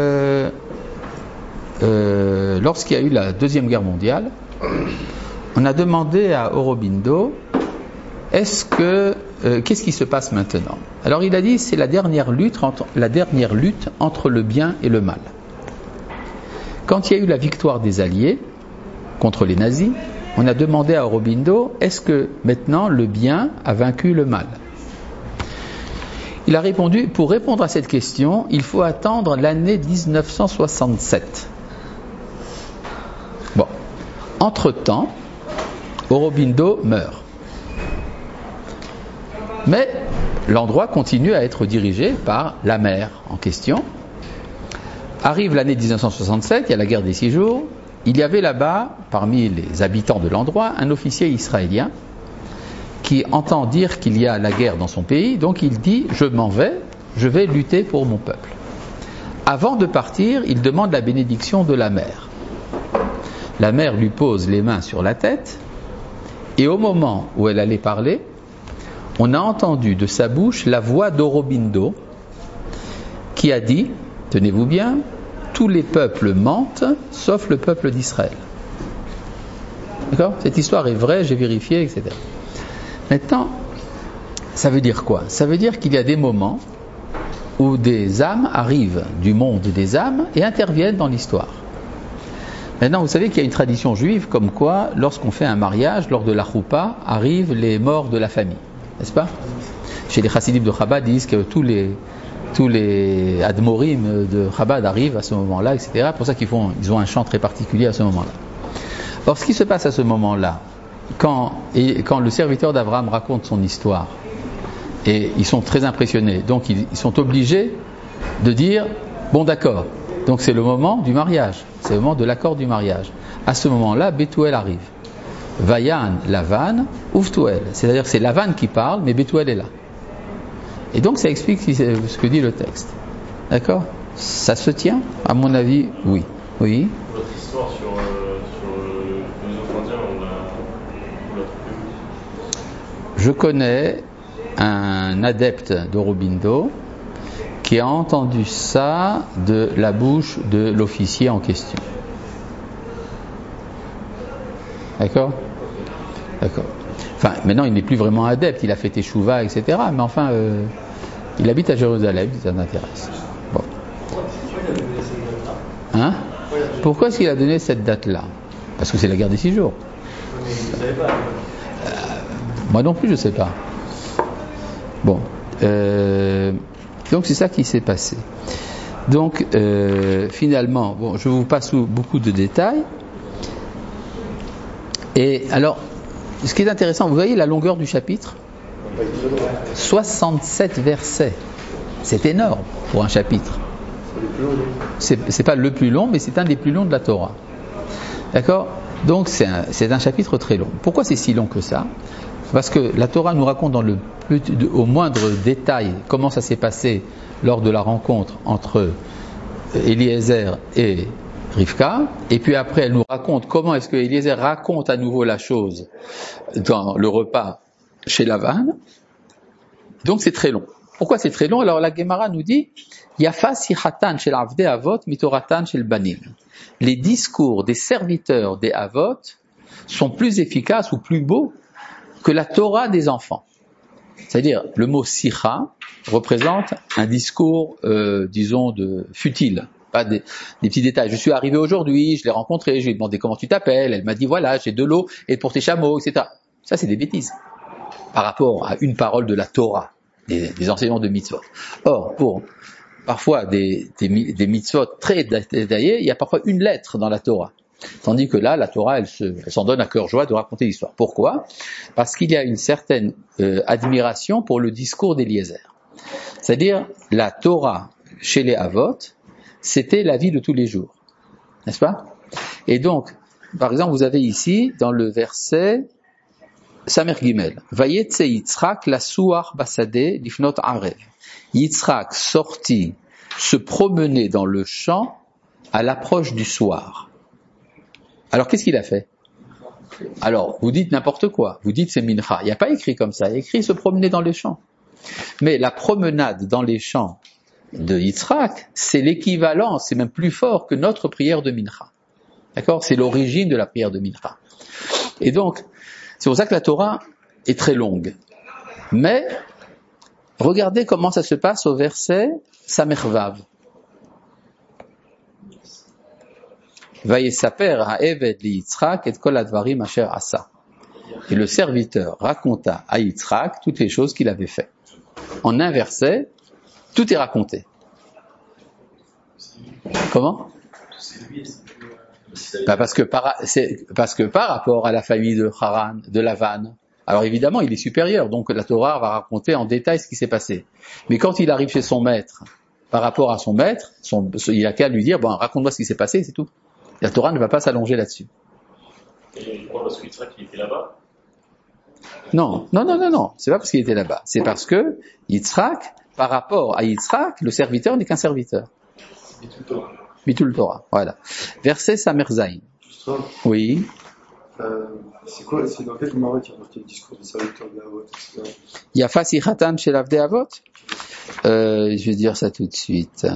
lorsqu'il y a eu la Deuxième Guerre mondiale, on a demandé à Aurobindo qu'est-ce qui se passe maintenant? Alors il a dit c'est la dernière lutte entre le bien et le mal. Quand il y a eu la victoire des Alliés contre les nazis, on a demandé à Aurobindo est-ce que maintenant le bien a vaincu le mal? Il a répondu pour répondre à cette question, il faut attendre l'année 1967. Bon, entre-temps, Aurobindo meurt. Mais l'endroit continue à être dirigé par la mère en question. Arrive l'année 1967, il y a la guerre des 6 jours. Il y avait là-bas, parmi les habitants de l'endroit, un officier israélien qui entend dire qu'il y a la guerre dans son pays. Donc il dit, je m'en vais, je vais lutter pour mon peuple. Avant de partir, il demande la bénédiction de la mère. La mère lui pose les mains sur la tête et au moment où elle allait parler, on a entendu de sa bouche la voix d'Aurobindo qui a dit, tenez-vous bien, tous les peuples mentent sauf le peuple d'Israël. D'accord? Cette histoire est vraie, j'ai vérifié, etc. Maintenant, ça veut dire quoi? Ça veut dire qu'il y a des moments où des âmes arrivent du monde des âmes et interviennent dans l'histoire. Maintenant, vous savez qu'il y a une tradition juive comme quoi, lorsqu'on fait un mariage, lors de la choupa, arrivent les morts de la famille. N'est-ce pas? Chez les chassidim de Chabad, ils disent que tous les admorim de Chabad arrivent à ce moment-là, etc. C'est pour ça qu'ils ont un chant très particulier à ce moment-là. Or, ce qui se passe à ce moment-là, quand le serviteur d'Abraham raconte son histoire, et ils sont très impressionnés, donc ils sont obligés de dire, bon d'accord, donc c'est le moment du mariage, c'est le moment de l'accord du mariage. À ce moment-là, Bethuel arrive. Vayan Lavan Uftuel, c'est-à-dire que c'est Lavan qui parle, mais Bethuel est là. Et donc ça explique ce que dit le texte. D'accord? Ça se tient? À mon avis, oui. Oui. Votre histoire sur les autres Indiens, on l'a trouvé. Je connais un adepte d'Aurobindo qui a entendu ça de la bouche de l'officier en question. D'accord? D'accord. Enfin, maintenant, il n'est plus vraiment adepte, il a fait teshuva, etc. Mais enfin, il habite à Jérusalem, si ça t'intéresse. Bon. Hein? Pourquoi est-ce qu'il a donné cette date-là? Parce que c'est la guerre des 6 jours. Moi non plus, je ne sais pas. Bon. Donc, c'est ça qui s'est passé. Donc, finalement, bon, je vous passe beaucoup de détails. Et alors, ce qui est intéressant, vous voyez la longueur du chapitre? 67 versets. C'est énorme pour un chapitre. C'est pas le plus long, mais c'est un des plus longs de la Torah. D'accord? Donc c'est un chapitre très long. Pourquoi c'est si long que ça? Parce que la Torah nous raconte au moindre détail comment ça s'est passé lors de la rencontre entre Eliezer et Rivka, et puis après elle nous raconte comment est-ce que Eliezer raconte à nouveau la chose dans le repas chez Lavan. Donc c'est très long. Pourquoi c'est très long? Alors la Gemara nous dit Yafa sichatan shel avdei avot mitoratan shel banim. Les discours des serviteurs des avot sont plus efficaces ou plus beaux que la Torah des enfants. C'est-à-dire, le mot sicha représente un discours, disons, futile, pas des petits détails. Je suis arrivé aujourd'hui, je l'ai rencontré, je lui ai demandé comment tu t'appelles, elle m'a dit voilà, j'ai de l'eau et pour tes chameaux, etc. Ça, c'est des bêtises par rapport à une parole de la Torah, des enseignements de mitzvot. Or, pour parfois des mitzvot très détaillés, il y a parfois une lettre dans la Torah. Tandis que là, la Torah, elle s'en donne à cœur joie de raconter l'histoire. Pourquoi? Parce qu'il y a une certaine admiration pour le discours d'Eliezer. C'est-à-dire, la Torah chez les Avot, c'était la vie de tous les jours. N'est-ce pas? Et donc, par exemple, vous avez ici, dans le verset Samer Gimel, Vayetse Yitzhak la suach basade lifnot arev. Yitzhak sortit se promener dans le champ à l'approche du soir. Alors, qu'est-ce qu'il a fait? Alors, vous dites n'importe quoi. Vous dites c'est mincha. Il n'y a pas écrit comme ça. Il y a écrit se promener dans les champs. Mais la promenade dans les champs de Yitzhak, c'est l'équivalent, c'est même plus fort que notre prière de mincha. D'accord? C'est l'origine de la prière de mincha. Et donc, c'est pour ça que la Torah est très longue. Mais, regardez comment ça se passe au verset Samervav. Vayesaper ha'eved li Yitzhak et kol advarim asher asa. Et le serviteur raconta à Yitzhak toutes les choses qu'il avait fait. En un verset, tout est raconté. Comment? Parce que par rapport à la famille de Haran, de Lavan, alors évidemment il est supérieur, donc la Torah va raconter en détail ce qui s'est passé. Mais quand il arrive chez son maître, par rapport à son maître, il a qu'à lui dire, bon, raconte-moi ce qui s'est passé, c'est tout. La Torah ne va pas s'allonger là-dessus. Et pourquoi? Parce que Yitzhak il était là-bas? Non, c'est pas parce qu'il était là-bas. C'est parce que Yitzhak, par rapport à Yitzhak, le serviteur n'est qu'un serviteur. Bitul Torah, voilà. Verset Samer Zayin. Oui. C'est dans quel moment qui a marqué le discours des serviteurs de Avot? Yafa sichatan shel avdei avot. Je vais dire ça tout de suite.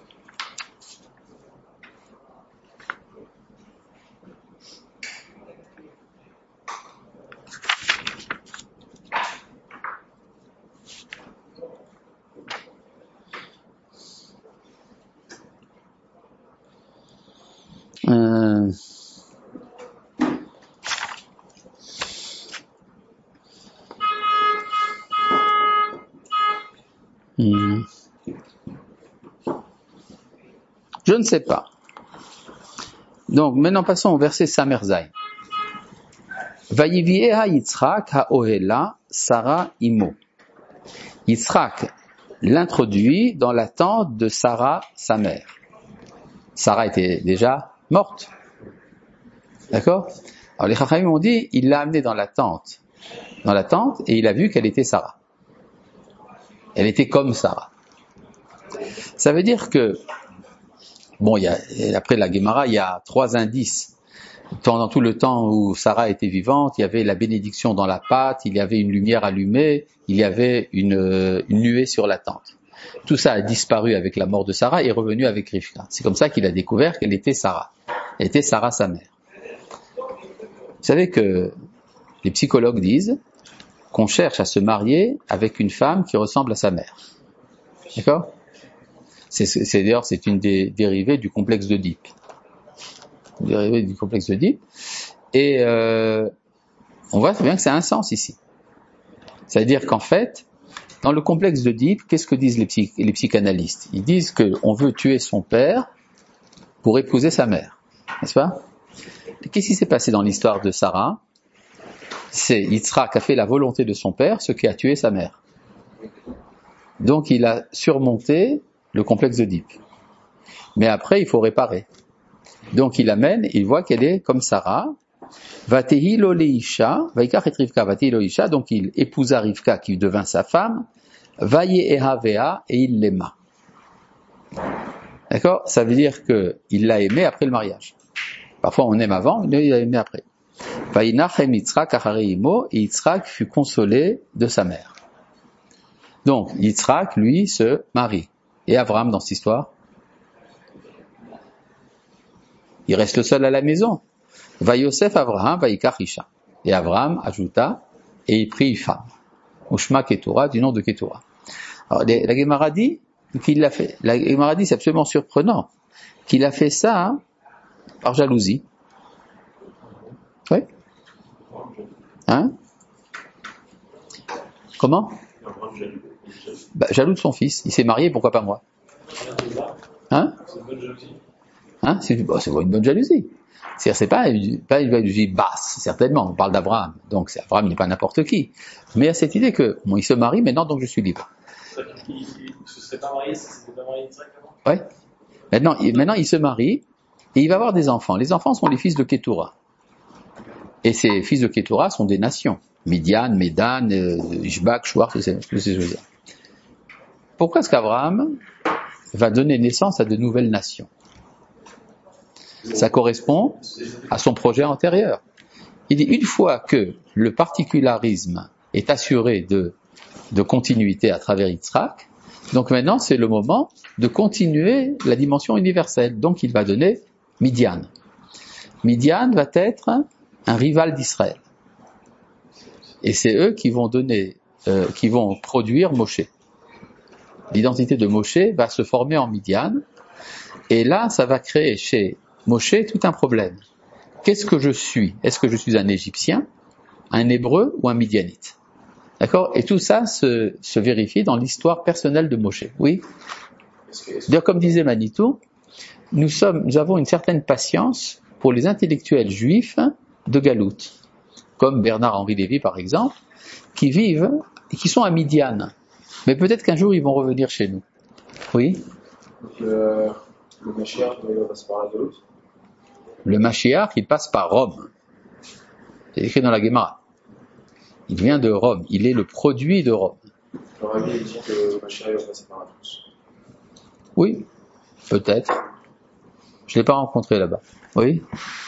Je ne sais pas. Donc, maintenant passons au verset Samer Zayin. Vayivieha Yitzhak ha'ohela Sarah imo. Yitzhak l'introduit dans la tente de Sarah, sa mère. Sarah était déjà morte. D'accord? Alors les Chachamim ont dit, il l'a amenée dans la tente, et il a vu qu'elle était Sarah. Elle était comme Sarah. Ça veut dire que, bon, après la Gemara, il y a 3 indices. Pendant tout le temps où Sarah était vivante, il y avait la bénédiction dans la pâte, il y avait une lumière allumée, il y avait une nuée sur la tente. Tout ça a disparu avec la mort de Sarah et est revenu avec Rivka. C'est comme ça qu'il a découvert qu'elle était Sarah. Elle était Sarah, sa mère. Vous savez que les psychologues disent qu'on cherche à se marier avec une femme qui ressemble à sa mère. D'accord? D'ailleurs, c'est une des dérivées du complexe d'Oedipe. Et on voit très bien que ça a un sens ici. C'est-à-dire qu'en fait, dans le complexe d'Oedipe, qu'est-ce que disent les psychanalystes? Ils disent qu'on veut tuer son père pour épouser sa mère. N'est-ce pas? Qu'est-ce qui s'est passé dans l'histoire de Sarah? C'est Yitzhak a fait la volonté de son père, ce qui a tué sa mère. Donc il a surmonté le complexe d'Oedipe. Mais après, il faut réparer. Donc il amène, il voit qu'elle est comme Sarah. Vatehi lo leisha, vaikach et Rivka, vatehi lo leisha, donc il épousa Rivka qui devint sa femme. Vaye ehavea, et il l'aima. D'accord? Ça veut dire qu'il l'a aimé après le mariage. Parfois on aime avant, mais il l'a aimé après. Vaïnachem Yitzhak acharei imo, et Yitzhak fut consolé de sa mère. Donc Yitzhak, lui, se marie. Et Abraham dans cette histoire, il reste seul à la maison. Vayosef Abraham vaïkar isha. Et Abraham ajouta, et il prit une femme. Ushma Ketura, du nom de Ketura. Alors la Gemara dit qu'il l'a fait. La Gemara dit, c'est absolument surprenant, qu'il a fait ça par jalousie. Oui. Hein? Comment? Jaloux de son fils. Il s'est marié, pourquoi pas moi? Hein? C'est une bonne jalousie. Hein? C'est une bonne jalousie. C'est pas une jalousie basse, certainement. On parle d'Abraham. Donc Abraham n'est pas n'importe qui. Mais il y a cette idée que il se marie maintenant, donc je suis libre. Il se serait pas marié si c'était pas marié directement. Ouais. Maintenant, il se marie et il va avoir des enfants. Les enfants sont les fils de Ketura. Et ces fils de Ketura sont des nations. Midian, Médan, Ishbak, Shuar, tous ces choses-là. Pourquoi est-ce qu'Abraham va donner naissance à de nouvelles nations? Ça correspond à son projet antérieur. Il dit, une fois que le particularisme est assuré de continuité à travers Yitzhak, donc maintenant c'est le moment de continuer la dimension universelle. Donc il va donner Midian. Midian va être un rival d'Israël. Et c'est eux qui vont produire Moshe. L'identité de Moshe va se former en Midian, et là ça va créer chez Moshe tout un problème. Qu'est-ce que je suis? Est-ce que je suis un Égyptien, un Hébreu ou un Midianite? D'accord? Et tout ça se vérifie dans l'histoire personnelle de Moshe. Oui? D'ailleurs, comme disait Manitou, nous avons une certaine patience pour les intellectuels juifs de Galoute, comme Bernard-Henri Lévy par exemple, qui vivent et qui sont à Midian. Mais peut-être qu'un jour ils vont revenir chez nous. Oui? Le Mashiach va se parler de l'autre. Le Mashiach, il passe par Rome. C'est écrit dans la Gemara. Il vient de Rome. Il est le produit de Rome. Le Rabbi dit que le Mashiach va passer par tous. Oui, peut-être. Je l'ai pas rencontré là-bas. Oui?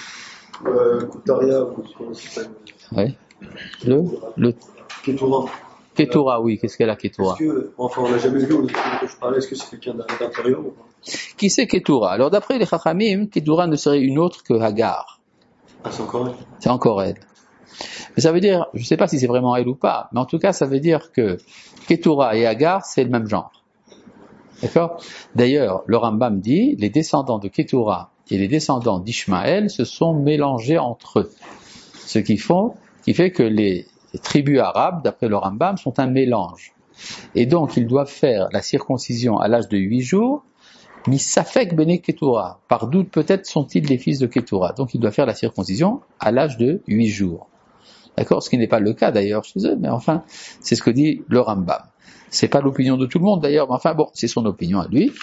Koutaria, comment ça s'appelle? Oui. Le Ketura. Ketura, oui. Qu'est-ce qu'elle a, Ketura? On l'a jamais vu, on que je parlais, est-ce que c'est quelqu'un d'intérieur ou pas? Qui c'est Ketura? Alors d'après les Chachamim, Ketura ne serait une autre que Hagar. Ah, c'est encore elle? C'est encore elle. Mais ça veut dire, je ne sais pas si c'est vraiment elle ou pas, mais en tout cas ça veut dire que Ketura et Hagar, c'est le même genre. D'accord? D'ailleurs, le Rambam dit, les descendants de Ketura et les descendants d'Ishmaël se sont mélangés entre eux. Ce qui fait que les tribus arabes, d'après le Rambam, sont un mélange. Et donc, ils doivent faire la circoncision à l'âge de 8 jours, Misafek bene Ketura. Par doute, peut-être sont-ils les fils de Ketura. Donc, ils doivent faire la circoncision à l'âge de 8 jours. D'accord? Ce qui n'est pas le cas d'ailleurs chez eux, mais enfin, c'est ce que dit le Rambam. C'est pas l'opinion de tout le monde d'ailleurs, mais enfin bon, c'est son opinion à lui.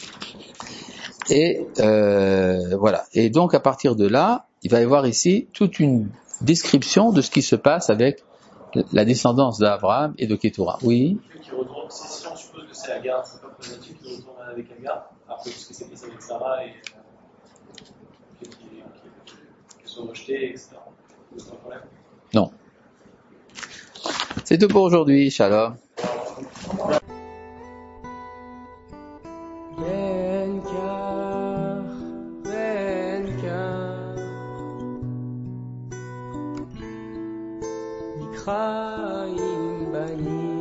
Et voilà. Et donc, à partir de là, il va y avoir ici toute une description de ce qui se passe avec la descendance d'Abraham et de Ketura. Oui? Qui retourne, si on suppose que c'est Agar, c'est pas problématique qu'il retourne avec Agar, après tout ce qui s'est passé avec Sarah et qui sont rejetés, etc. C'est un problème. Non. C'est tout pour aujourd'hui. Shalom. חיים באים